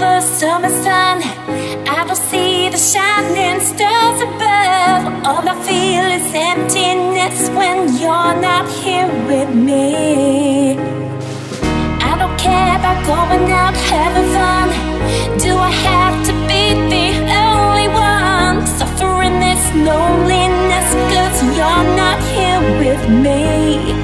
the summer sun, I don't see the shining stars above. All I feel is emptiness when you're not here with me. I don't care about going out having fun. Do I have to be the only one suffering this loneliness? 'Cause you're not here with me.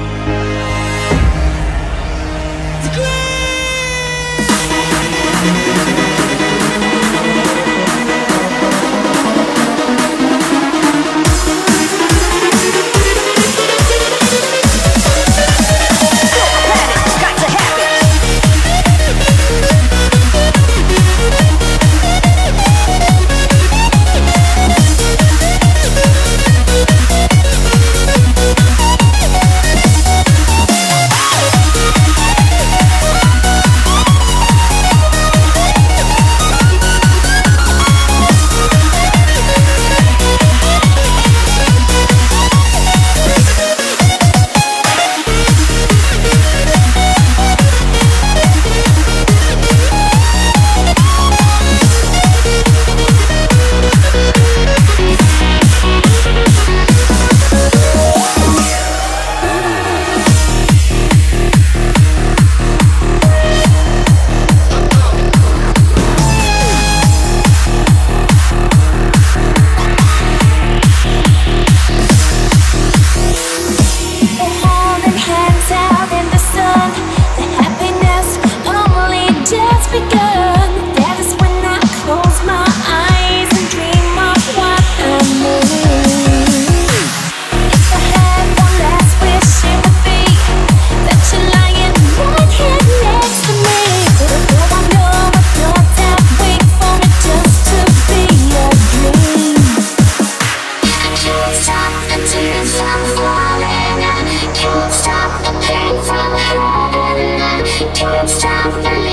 Can't stop the